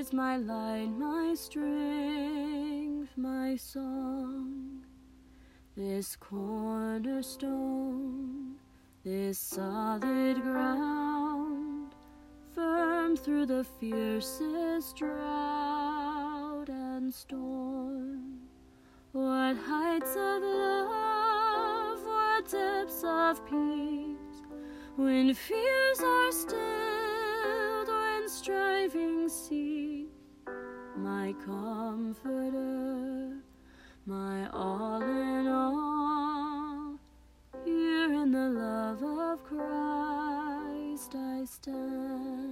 is my light, my strength, my song. This cornerstone, this solid ground, firm through the fiercest drought and storm. What heights of love, what depths of peace, when fears are stilled, when striving cease. My comforter, my all in all, here in the love of Christ I stand.